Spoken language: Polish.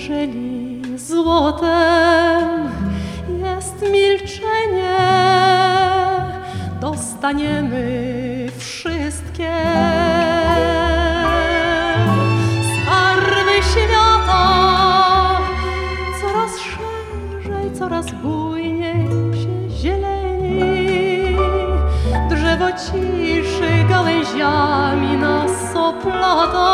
Jeżeli złotem jest milczenie, dostaniemy wszystkie skarby świata. Coraz szerzej, coraz bujniej się zieleni, drzewo ciszy gałęziami nas oplata.